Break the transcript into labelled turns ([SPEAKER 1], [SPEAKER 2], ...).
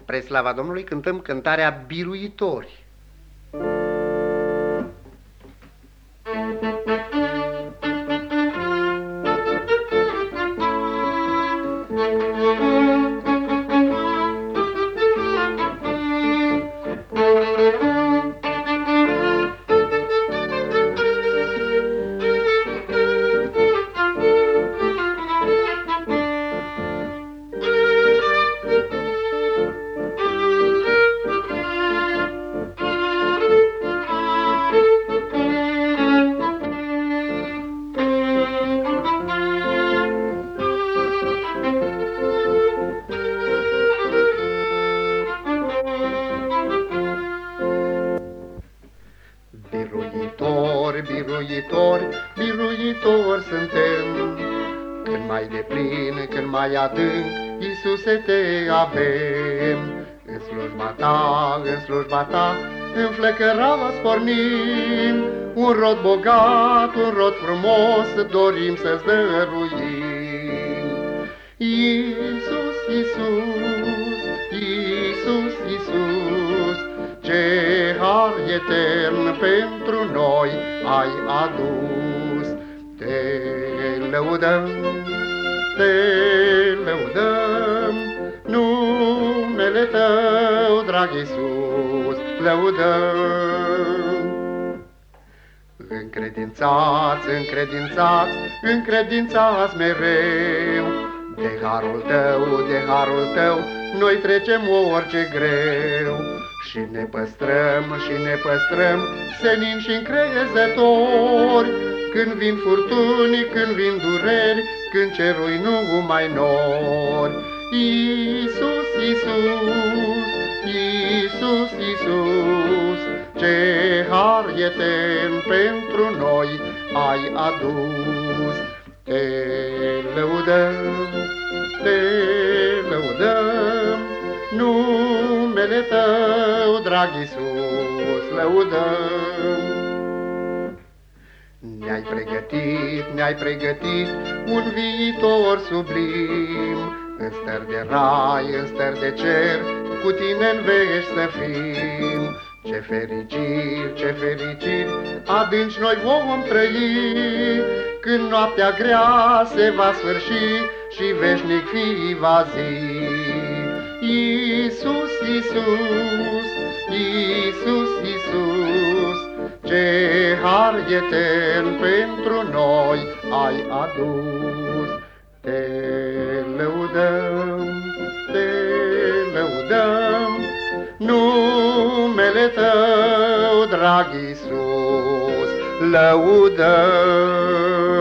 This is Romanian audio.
[SPEAKER 1] Spre slava Domnului cântăm cântarea Biruitori. Biruitori, biruitori, biruitori suntem, când mai deplin, când mai adânc, Iisuse, te avem. În slujba ta, în slujba ta, înflăcărați pornim, un rod bogat, un rod frumos, dorim să-ți dăruim. Iisus, Iisus, Iisus, Iisus, ce har etern pentru noi ai adus. Te lăudăm, te lăudăm, numele tău, drag Iisus, lăudăm. Încredințați, încredințați, încredințați mereu, de harul tău, de harul tău, noi trecem orice greu. Și ne păstrăm, și ne păstrăm, senin și încrezători, când vin furtuni, când vin dureri, când cerul nu mai nori. Iisus, Iisus, Iisus, Iisus, ce har etern pentru noi ai adus. Te lăudăm, te lăudăm, numele tău, drag Iisus, lăudăm. Ne-ai pregătit un viitor sublim, în stări de rai, în stări de cer, cu tine în veci să fim. Ce fericiri, ce fericiri, adânci noi vom trăi, când noaptea grea se va sfârși și veșnic fi va zi. Iisus, Iisus, Iisus, Iisus, ce har etern pentru noi ai adus. Te lăudăm, te lăudăm, numele tău, drag Iisus, lăudăm.